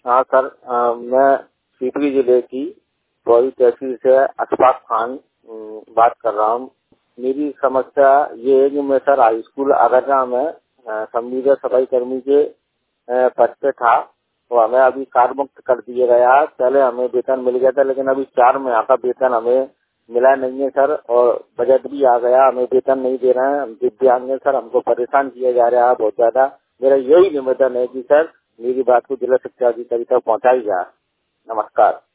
हाँ सर, मैं सीपरी जिले की पौड़ी तहसील से अशफाक खान बात कर रहा हूँ। मेरी समस्या ये है कि मैं सर हाई स्कूल आगरा में संविदा सफाई कर्मी के पद पे था, तो हमें अभी कार्ड मुक्त कर दिया गया है। पहले हमें वेतन मिल गया था, लेकिन अभी 4 महीने का वेतन हमें मिला नहीं है सर, और बजट भी आ गया, हमें वेतन नहीं दे रहे हैं। हम दिव्यांग हैं सर, हमको परेशान किया जा रहा है बहुत ज्यादा। मेरा यही निवेदन है कि सर मेरी बात को जिला शिक्षा अधिकारी तक पहुंचाई जाए। नमस्कार।